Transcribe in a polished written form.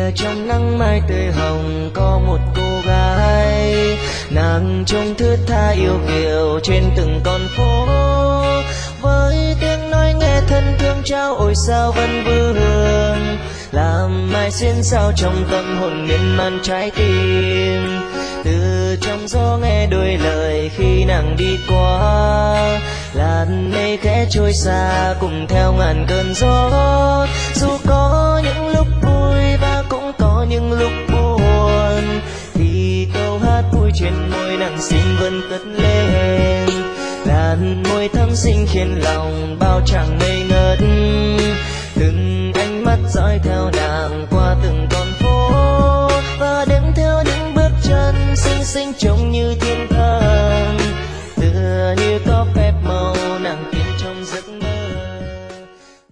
trong nắng mai tươi hồng có một cô gái, nàng trông thướt tha yêu kiều trên từng con phố, với tiếng nói nghe thân thương trao ôi sao vẫn vương, làm mai xuyên sao trong tâm hồn miên man trái tim. Từ trong gió nghe đôi lời khi nàng đi qua, làn mây khẽ trôi xa cùng theo ngàn cơn gió. Dù có những lúc vui và cũng có những lúc buồn, thì câu hát vui trên môi nàng xinh vẫn cất lên. Làn môi thắm xinh khiến lòng bao tràng ngây ngất,